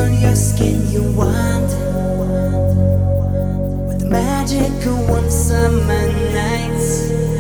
on your skin, you want with the magic of one summer nights.